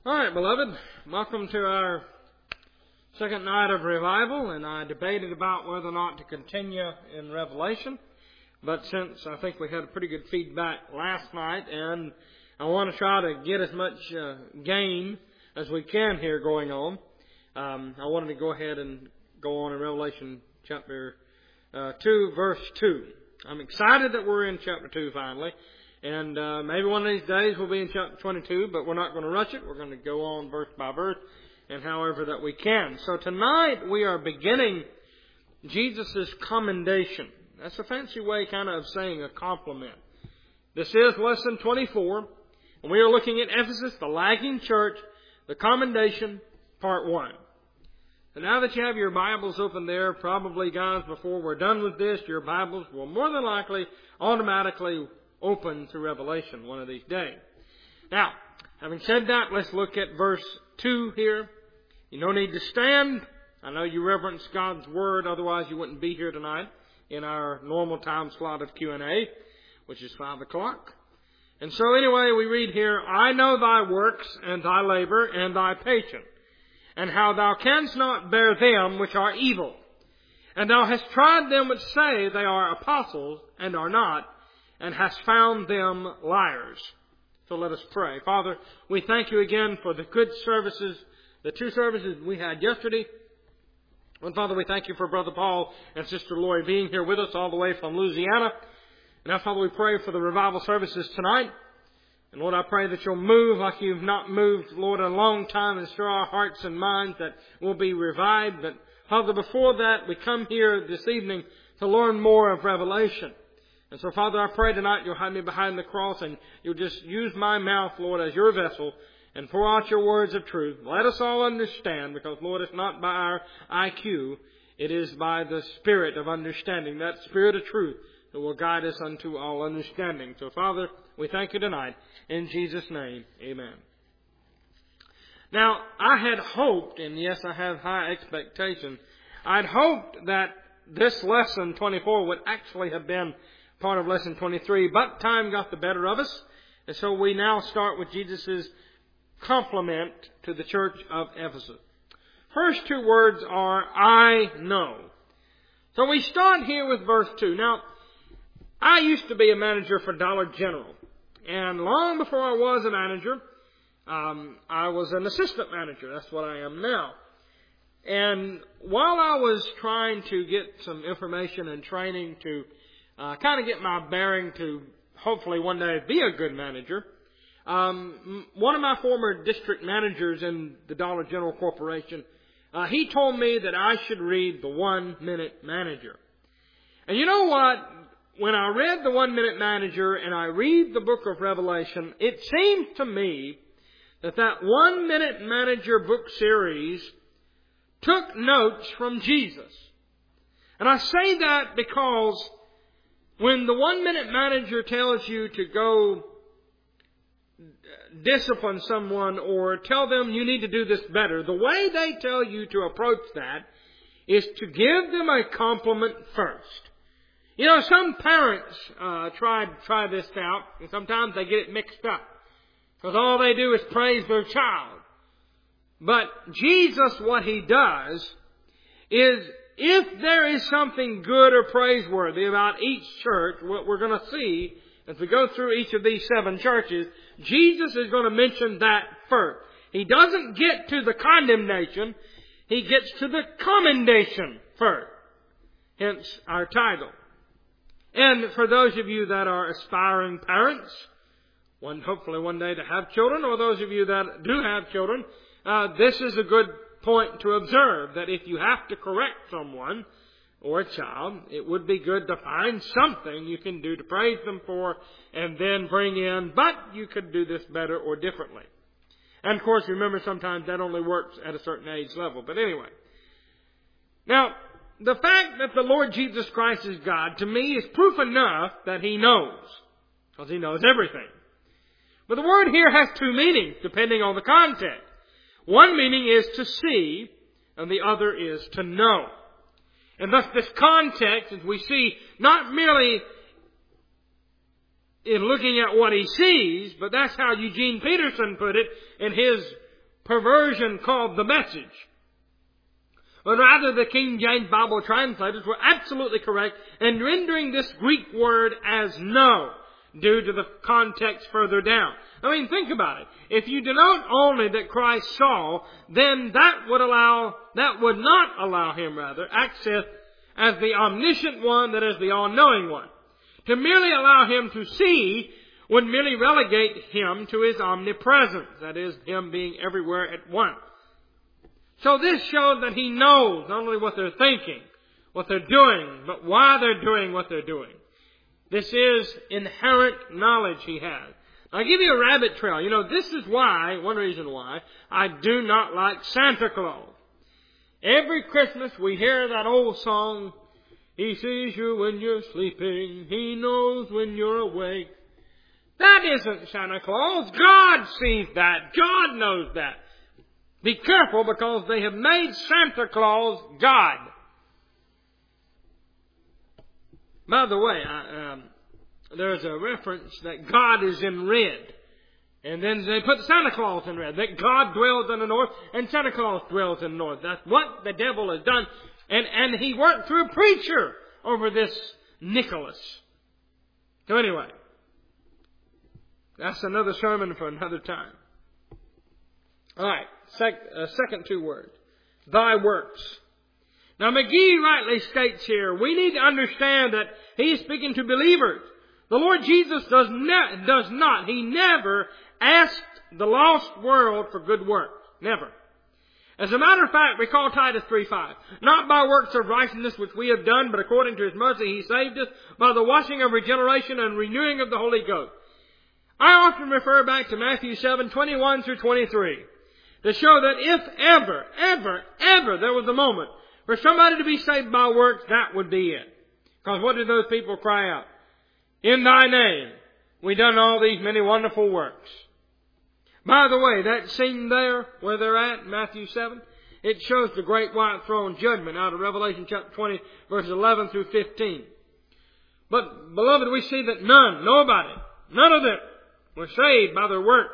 All right, beloved, welcome to our second night of revival, and I debated about whether or not to continue in Revelation, but since I think we had a pretty good feedback last night, and I want to try to get as much gain as we can here going on, I wanted to go ahead and go on in Revelation chapter 2, verse 2. I'm excited that we're in chapter 2 finally. And maybe one of these days we'll be in chapter 22, but we're not going to rush it. We're going to go on verse by verse and however that we can. So tonight we are beginning Jesus' commendation. That's a fancy way kind of saying a compliment. This is lesson 24, and we are looking at Ephesus, the lagging church, the commendation, part 1. So now that you have your Bibles open there, probably, guys, before we're done with this, your Bibles will more than likely automatically open to Revelation one of these days. Now, having said that, let's look at verse 2 here. You no need to stand. I know you reverence God's Word, otherwise you wouldn't be here tonight in our normal time slot of Q&A, which is 5 o'clock. And so anyway, we read here, I know thy works, and thy labor, and thy patience, and how thou canst not bear them which are evil. And thou hast tried them which say they are apostles, and are not, and hast found them liars. So let us pray. Father, we thank you again for the good services, the 2 services we had yesterday. And Father, we thank you for Brother Paul and Sister Lori being here with us all the way from Louisiana. And now, Father, we pray for the revival services tonight. And Lord, I pray that you'll move like you've not moved, Lord, in a long time, and stir our hearts and minds that we'll be revived. But Father, before that, we come here this evening to learn more of Revelation. And so, Father, I pray tonight you'll hide me behind the cross and you'll just use my mouth, Lord, as your vessel and pour out your words of truth. Let us all understand, because, Lord, it's not by our IQ. It is by the Spirit of understanding, that Spirit of truth that will guide us unto all understanding. So, Father, we thank you tonight. In Jesus' name, amen. Now, I had hoped, and yes, I have high expectations, I'd hoped that this lesson 24 would actually have been part of lesson 23, but time got the better of us, and so we now start with Jesus' compliment to the church of Ephesus. First 2 words are, I know. So we start here with verse 2. Now, I used to be a manager for Dollar General, and long before I was a manager, I was an assistant manager. That's what I am now. And while I was trying to get some information and training to kind of get my bearing to hopefully one day be a good manager, one of my former district managers in the Dollar General Corporation, he told me that I should read the 1 Minute Manager. And you know what? When I read the 1 Minute Manager and I read the book of Revelation, it seems to me that 1 Minute Manager book series took notes from Jesus. And I say that because when the 1 Minute Manager tells you to go discipline someone or tell them you need to do this better, the way they tell you to approach that is to give them a compliment first. You know, some parents try this out, and sometimes they get it mixed up, because all they do is praise their child. But Jesus, what He does is, if there is something good or praiseworthy about each church, what we're going to see as we go through each of these 7 churches, Jesus is going to mention that first. He doesn't get to the condemnation. He gets to the commendation first. Hence our title. And for those of you that are aspiring parents, hopefully one day to have children, or those of you that do have children, this is a good point to observe, that if you have to correct someone or a child, it would be good to find something you can do to praise them for and then bring in, but you could do this better or differently. And of course, remember, sometimes that only works at a certain age level. But anyway. Now, the fact that the Lord Jesus Christ is God, to me, is proof enough that He knows, because He knows everything. But the word here has 2 meanings, depending on the context. One meaning is to see, and the other is to know. And thus this context, as we see, not merely in looking at what he sees, but that's how Eugene Peterson put it in his perversion called the Message. But rather, the King James Bible translators were absolutely correct in rendering this Greek word as no, due to the context further down. I mean, think about it. If you denote only that Christ saw, then that would not allow him access as the omniscient one, that is the all-knowing one. To merely allow him to see would merely relegate him to his omnipresence, that is, him being everywhere at once. So this showed that he knows not only what they're thinking, what they're doing, but why they're doing what they're doing. This is inherent knowledge he has. I'll give you a rabbit trail. You know, this is why, one reason why, I do not like Santa Claus. Every Christmas we hear that old song, he sees you when you're sleeping, he knows when you're awake. That isn't Santa Claus. God sees that. God knows that. Be careful, because they have made Santa Claus God. By the way, there's a reference that God is in red. And then they put Santa Claus in red. That God dwells in the north and Santa Claus dwells in the north. That's what the devil has done. And he worked through a preacher over this Nicholas. So anyway, that's another sermon for another time. All right, second two words. Thy works. Now McGee rightly states here, we need to understand that he is speaking to believers. The Lord Jesus does not. He never asked the lost world for good works. Never. As a matter of fact, recall Titus 3:5. Not by works of righteousness which we have done, but according to His mercy He saved us by the washing of regeneration and renewing of the Holy Ghost. I often refer back to Matthew 7:21 through 23 to show that if ever there was a moment for somebody to be saved by works, that would be it. Because what did those people cry out? In Thy name, we done all these many wonderful works. By the way, that scene there, where they're at, Matthew 7, it shows the great white throne judgment out of Revelation chapter 20, verses 11 through 15. But, beloved, we see that none of them were saved by their work.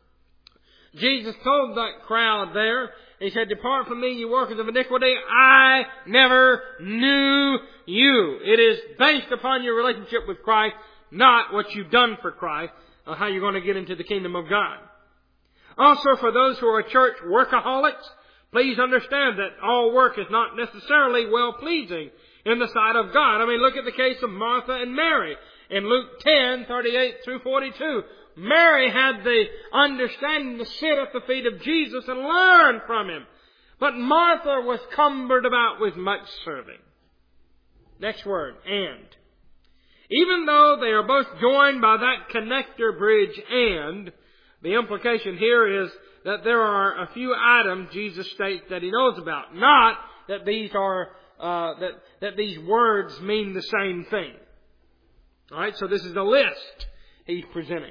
Jesus told that crowd there, He said, Depart from me, you workers of iniquity, I never knew you. It is based upon your relationship with Christ, not what you've done for Christ, or how you're going to get into the kingdom of God. Also, for those who are church workaholics, please understand that all work is not necessarily well-pleasing in the sight of God. I mean, look at the case of Martha and Mary in Luke 10:38 through 42. Mary had the understanding to sit at the feet of Jesus and learn from Him. But Martha was cumbered about with much serving. Next word, and. Even though they are both joined by that connector bridge and, the implication here is that there are a few items Jesus states that He knows about. Not that these are, that these words mean the same thing. Alright, so this is the list He's presenting.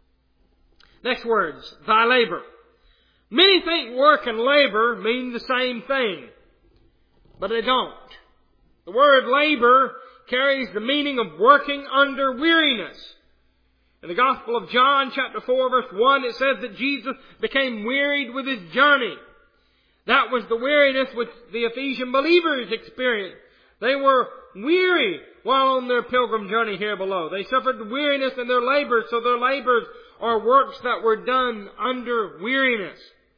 Next words, thy labor. Many think work and labor mean the same thing, but they don't. The word labor carries the meaning of working under weariness. In the Gospel of John, chapter 4, verse 1, it says that Jesus became wearied with His journey. That was the weariness which the Ephesian believers experienced. They were weary while on their pilgrim journey here below. They suffered weariness in their labors, so their labors are works that were done under weariness.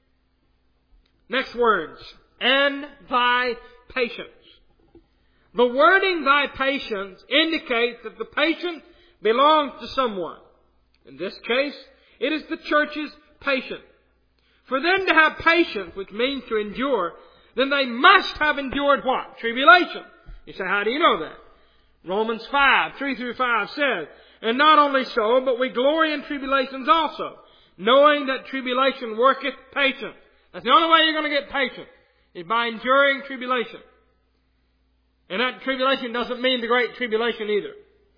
Next words, and thy patience. The wording thy patience indicates that the patience belongs to someone. In this case, it is the church's patience. For them to have patience, which means to endure, then they must have endured what? Tribulation. You say, how do you know that? Romans 5:3 through 5 says, And not only so, but we glory in tribulations also, knowing that tribulation worketh patience. That's the only way you're going to get patience, is by enduring tribulation. And that tribulation doesn't mean the great tribulation either.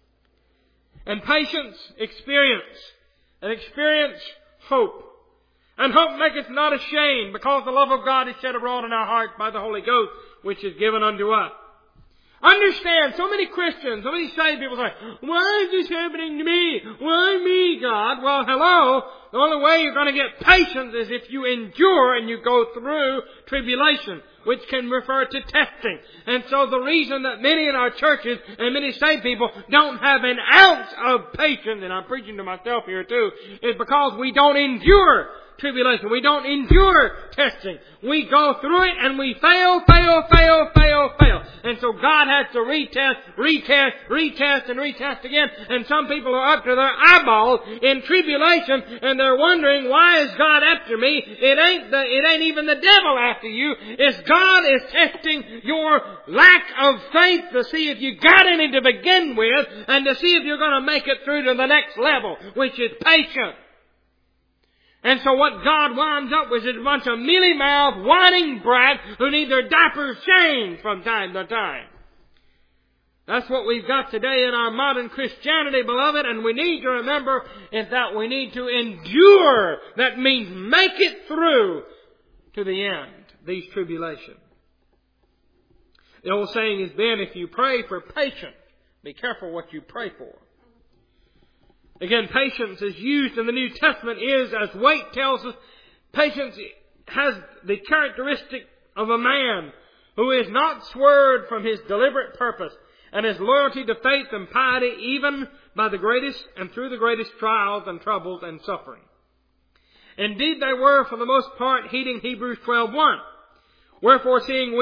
And patience, experience. And experience, hope. And hope maketh not ashamed, because the love of God is shed abroad in our hearts by the Holy Ghost, which is given unto us. Understand, so many Christians, so many saved people say, why is this happening to me? Why me, God? Well, hello. The only way you're going to get patience is if you endure and you go through tribulation, which can refer to testing. And so the reason that many in our churches and many saved people don't have an ounce of patience, and I'm preaching to myself here too, is because we don't endure tribulation. We don't endure testing. We go through it and we fail. And so God has to retest again. And some people are up to their eyeballs in tribulation and they're wondering, why is God after me? It ain't even the devil after you. It's God is testing your lack of faith to see if you got any to begin with and to see if you're going to make it through to the next level, which is patience. And so what God winds up with is a bunch of mealy-mouthed, whining brats who need their diapers changed from time to time. That's what we've got today in our modern Christianity, beloved, and we need to remember is that we need to endure. That means make it through to the end, these tribulations. The old saying has been, if you pray for patience, be careful what you pray for. Again, patience is used in the New Testament is, as Waite tells us, patience has the characteristic of a man who is not swerved from his deliberate purpose and his loyalty to faith and piety even by the greatest and through the greatest trials and troubles and suffering. Indeed, they were for the most part heeding Hebrews 12:1. Wherefore, seeing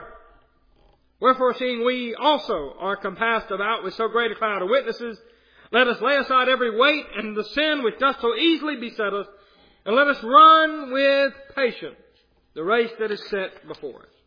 we also are compassed about with so great a cloud of witnesses, let us lay aside every weight and the sin which doth so easily beset us, and let us run with patience the race that is set before us.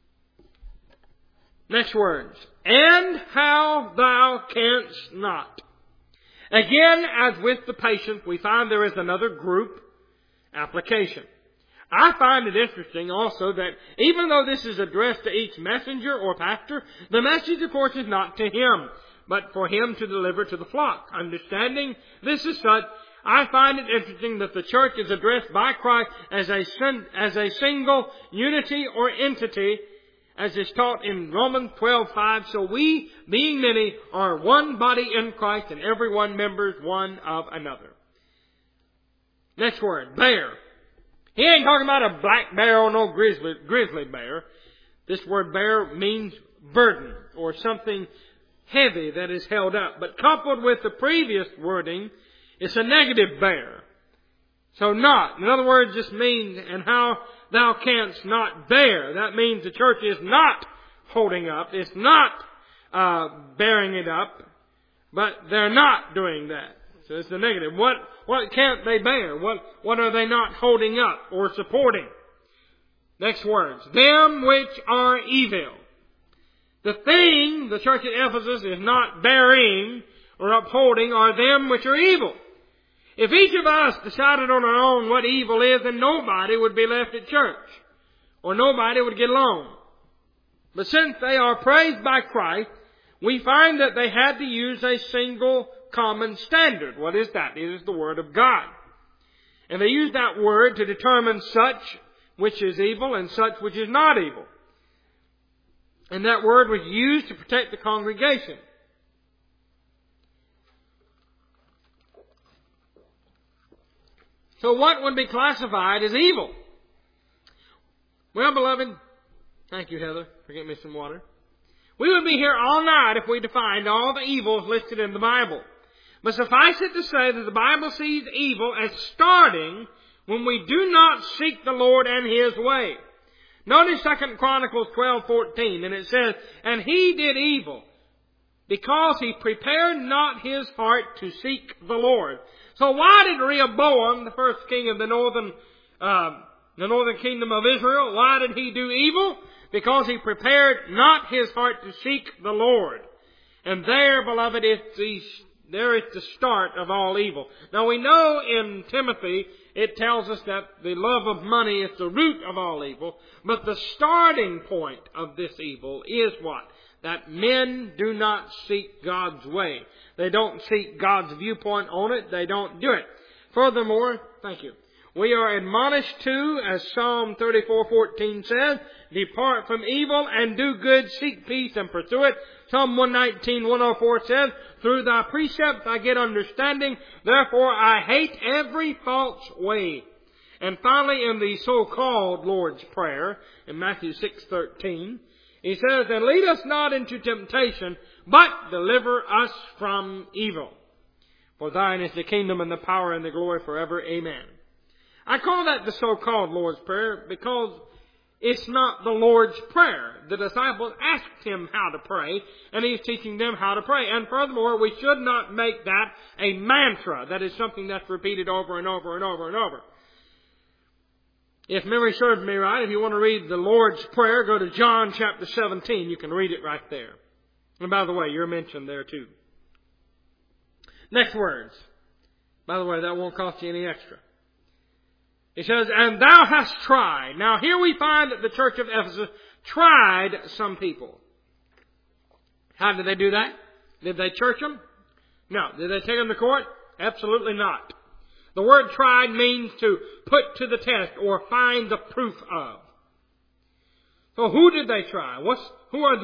Next words. And how thou canst not. Again, as with the patience, we find there is another group application. I find it interesting also that even though this is addressed to each messenger or pastor, the message, of course, is not to him, but for him to deliver to the flock. Understanding this is such, I find it interesting that the church is addressed by Christ as a single unity or entity, as is taught in Romans 12:5. So we, being many, are one body in Christ, and every one members one of another. Next word, bear. He ain't talking about a black bear or no grizzly bear. This word bear means burden or something heavy that is held up. But coupled with the previous wording, it's a negative bear. So not. In other words, this means, and how thou canst not bear. That means the church is not holding up. It's not bearing it up. But they're not doing that. So it's the negative. What can't they bear? What are they not holding up or supporting? Next words. Them which are evil. The thing the church at Ephesus is not bearing or upholding are them which are evil. If each of us decided on our own what evil is, then nobody would be left at church. Or nobody would get along. But since they are praised by Christ, we find that they had to use a single common standard. What is that? It is the Word of God. And they used that Word to determine such which is evil and such which is not evil. And that word was used to protect the congregation. So what would be classified as evil? Well, beloved, thank you, Heather, for getting me some water. We would be here all night if we defined all the evils listed in the Bible. But suffice it to say that the Bible sees evil as starting when we do not seek the Lord and His way. Notice 2 Chronicles 12:14, and it says, and he did evil, because he prepared not his heart to seek the Lord. So why did Rehoboam, the first king of the northern kingdom of Israel, why did he do evil? Because he prepared not his heart to seek the Lord. And there, beloved, there is the start of all evil. Now we know in Timothy, it tells us that the love of money is the root of all evil. But the starting point of this evil is what? That men do not seek God's way. They don't seek God's viewpoint on it. They don't do it. Furthermore, thank you. We are admonished to, as Psalm 34:14 says, depart from evil and do good, seek peace and pursue it. Psalm 119:104 says, through thy precepts I get understanding, therefore I hate every false way. And finally, in the so-called Lord's Prayer, in Matthew 6:13, He says, and lead us not into temptation, but deliver us from evil. For thine is the kingdom and the power and the glory forever. Amen. I call that the so-called Lord's Prayer because it's not the Lord's Prayer. The disciples asked Him how to pray, and He's teaching them how to pray. And furthermore, we should not make that a mantra. That is something that's repeated over and over and over and over. If memory serves me right, if you want to read the Lord's Prayer, go to John chapter 17. You can read it right there. And by the way, you're mentioned there too. Next words. By the way, that won't cost you any extra. It says, and thou hast tried. Now here we find that the church of Ephesus tried some people. How did they do that? Did they church them? No. Did they take them to court? Absolutely not. The word tried means to put to the test or find the proof of. So who did they try? Who are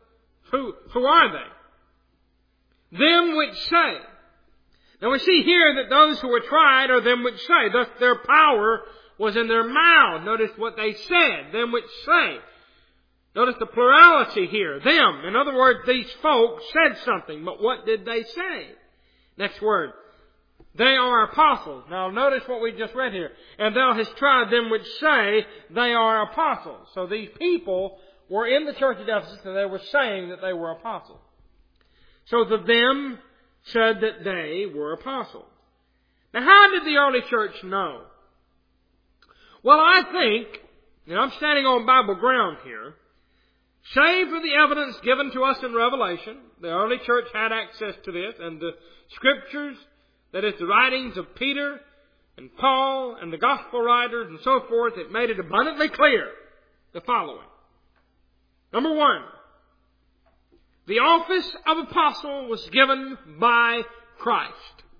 they? Them which say. Now we see here that those who were tried are them which say. Thus their power was in their mouth. Notice what they said. Them which say. Notice the plurality here. Them. In other words, these folks said something. But what did they say? Next word. They are apostles. Now notice what we just read here. And thou hast tried them which say they are apostles. So these people were in the church of Ephesus and they were saying that they were apostles. So the them said that they were apostles. Now how did the early church know? Well, I think, and I'm standing on Bible ground here, save for the evidence given to us in Revelation, the early church had access to this, and the Scriptures, that is the writings of Peter and Paul and the Gospel writers and so forth, it made it abundantly clear the following. Number one, the office of apostle was given by Christ.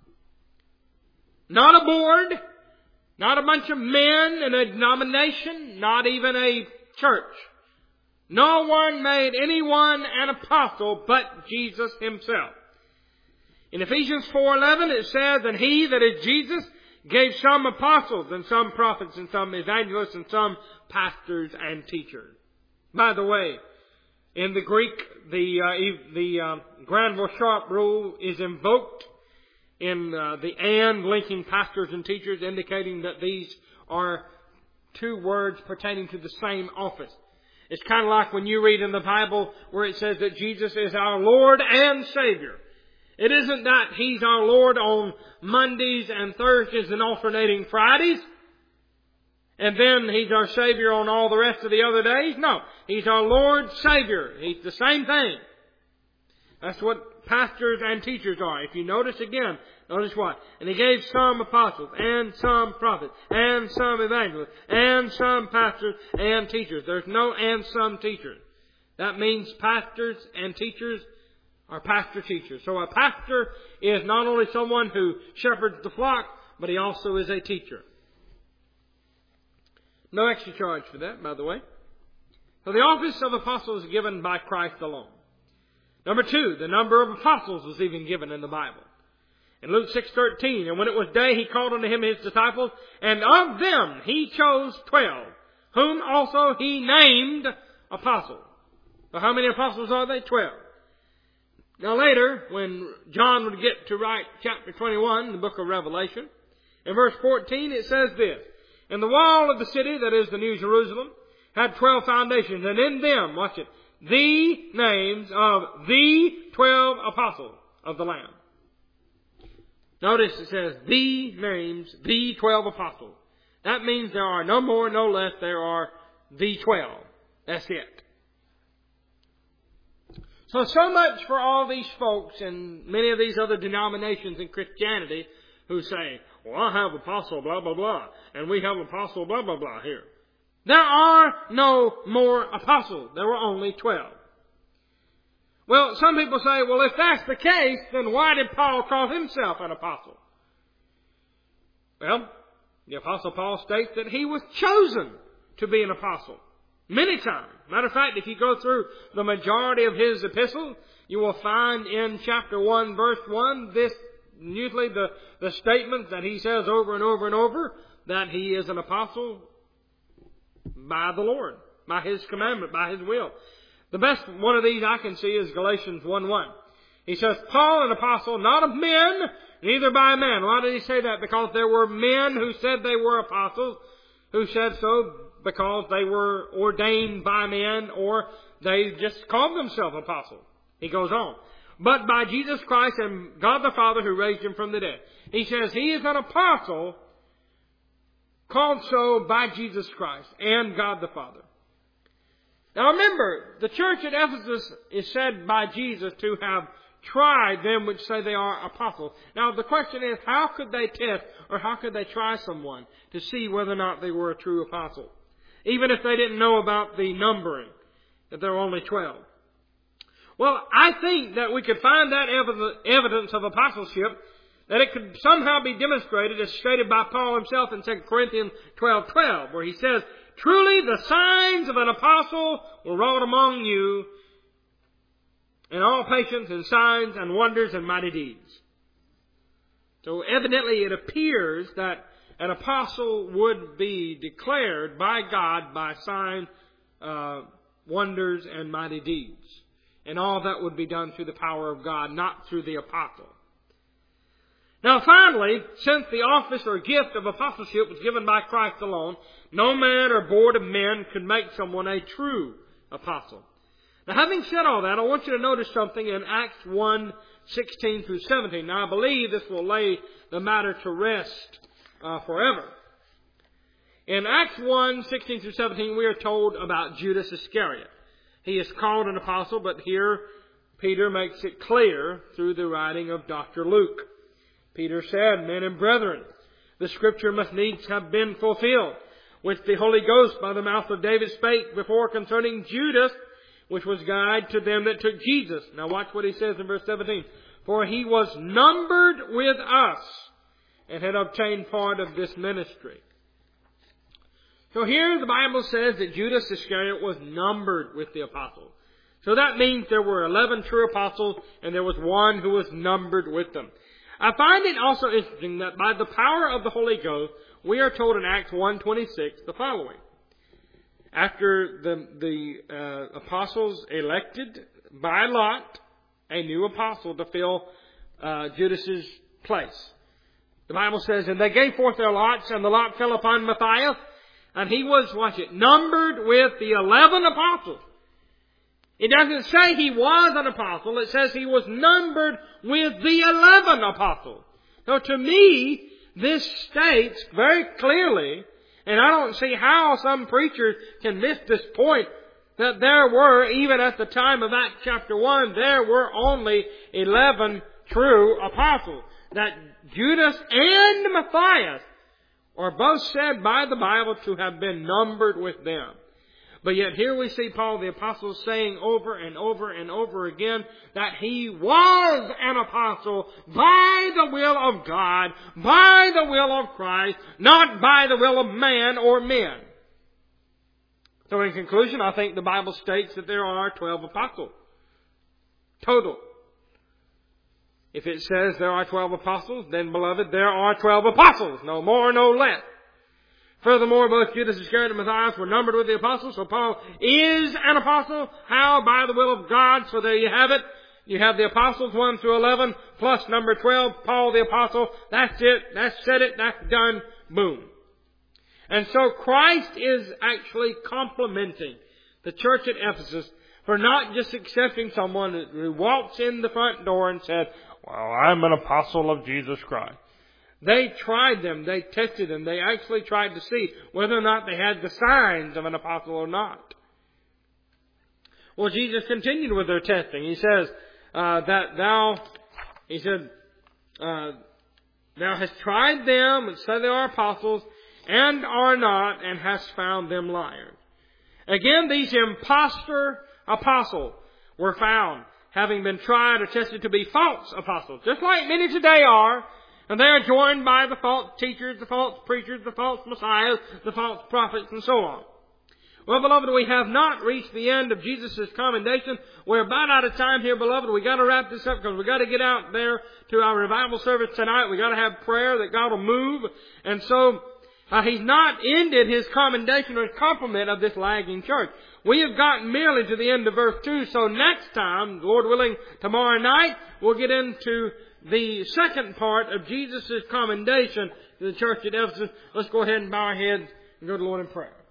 Not a board, not a bunch of men in a denomination, not even a church. No one made anyone an apostle but Jesus Himself. In Ephesians 4:11 it says, and He, that is Jesus, gave some apostles and some prophets and some evangelists and some pastors and teachers. By the way, in the Greek, the Granville-Sharp rule is invoked in the and linking pastors and teachers, indicating that these are two words pertaining to the same office. It's kind of like when you read in the Bible where it says that Jesus is our Lord and Savior. It isn't that He's our Lord on Mondays and Thursdays and alternating Fridays, and then He's our Savior on all the rest of the other days. No, He's our Lord, Savior. He's the same thing. That's what pastors and teachers are. If you notice again, notice what? And He gave some apostles, and some prophets, and some evangelists, and some pastors and teachers. There's no and some teachers. That means pastors and teachers are pastor-teachers. So a pastor is not only someone who shepherds the flock, but he also is a teacher. No extra charge for that, by the way. So the office of apostle is given by Christ alone. Number two, the number of apostles was even given in the Bible. In Luke 6:13, and when it was day, He called unto Him His disciples, and of them He chose 12, whom also He named apostles. So how many apostles are they? 12. Now later, when John would get to write chapter 21, the book of Revelation, in verse 14 it says this, and the wall of the city, that is the New Jerusalem, had 12 foundations, and in them, watch it, the names of the 12 apostles of the Lamb. Notice it says the names, the 12 apostles. That means there are no more, no less, there are the 12. That's it. So much for all these folks and many of these other denominations in Christianity who say, well, I have apostle blah, blah, blah, and we have apostle blah, blah, blah here. There are no more apostles. There were only 12. Well, some people say, well, if that's the case, then why did Paul call himself an apostle? Well, The Apostle Paul states that he was chosen to be an apostle many times. Matter of fact, if you go through the majority of his epistles, you will find in chapter 1, verse 1, this usually the statement that he says over and over and over, that he is an apostle by the Lord, by His commandment, by His will. The best one of these I can see is Galatians 1:1. He says, Paul, an apostle, not of men, neither by man. Why did he say that? Because there were men who said they were apostles, who said so because they were ordained by men, or they just called themselves apostles. He goes on. But by Jesus Christ and God the Father who raised Him from the dead. He says he is an apostle called so by Jesus Christ and God the Father. Now remember, the church at Ephesus is said by Jesus to have tried them which say they are apostles. Now the question is, how could they test or how could they try someone to see whether or not they were a true apostle? Even if they didn't know about the numbering, that there were only 12. Well, I think that we could find that evidence of apostleship, that it could somehow be demonstrated as stated by Paul himself in 2 Corinthians 12:12, where he says, truly the signs of an apostle were wrought among you, in all patience and signs and wonders and mighty deeds. So evidently it appears that an apostle would be declared by God by signs, wonders, and mighty deeds. And all that would be done through the power of God, not through the apostle. Now finally, since the office or gift of apostleship was given by Christ alone, no man or board of men could make someone a true apostle. Now having said all that, I want you to notice something in Acts 1:16 through 17. Now I believe this will lay the matter to rest forever. In Acts 1:16 through 17, we are told about Judas Iscariot. He is called an apostle, but here Peter makes it clear through the writing of Dr. Luke. Peter said, men and brethren, the scripture must needs have been fulfilled, which the Holy Ghost by the mouth of David spake before concerning Judas, which was guide to them that took Jesus. Now watch what he says in verse 17. For he was numbered with us, and had obtained part of this ministry. So here the Bible says that Judas Iscariot was numbered with the apostles. So that means there were 11 true apostles, and there was one who was numbered with them. I find it also interesting that by the power of the Holy Ghost, we are told in Acts 1:26 the following. After the apostles elected by lot a new apostle to fill Judas's place. The Bible says, and they gave forth their lots, and the lot fell upon Matthias, and he was, watch it, numbered with the 11 apostles. It doesn't say he was an apostle. It says he was numbered with the 11 apostles. So to me, this states very clearly, and I don't see how some preachers can miss this point, that there were, even at the time of Acts chapter 1, there were only 11 true apostles. That Judas and Matthias are both said by the Bible to have been numbered with them. But yet here we see Paul the Apostle saying over and over and over again that he was an apostle by the will of God, by the will of Christ, not by the will of man or men. So in conclusion, I think the Bible states that there are 12 apostles. Total. If it says there are 12 apostles, then beloved, there are 12 apostles. No more, no less. Furthermore, both Judas Iscariot and Matthias were numbered with the apostles, so Paul is an apostle. How? By the will of God. So there you have it. You have the apostles 1 through 11, plus number 12, Paul the apostle. That's it. That's said it. That's done. Boom. And so Christ is actually complimenting the church at Ephesus for not just accepting someone who walks in the front door and says, well, I'm an apostle of Jesus Christ. They tried them. They tested them. They actually tried to see whether or not they had the signs of an apostle or not. Well, Jesus continued with their testing. He says thou hast tried them and said they are apostles and are not, and hast found them liars. Again, these impostor apostles were found, having been tried or tested to be false apostles, just like many today are. And they are joined by the false teachers, the false preachers, the false messiahs, the false prophets, and so on. Well, beloved, we have not reached the end of Jesus' commendation. We're about out of time here, beloved. We've got to wrap this up because we've got to get out there to our revival service tonight. We've got to have prayer that God will move. And so, He's not ended His commendation or His compliment of this lagging church. We have gotten merely to the end of verse 2. So next time, Lord willing, tomorrow night, we'll get into the second part of Jesus' commendation to the church at Ephesus. Let's go ahead and bow our heads and go to the Lord in prayer.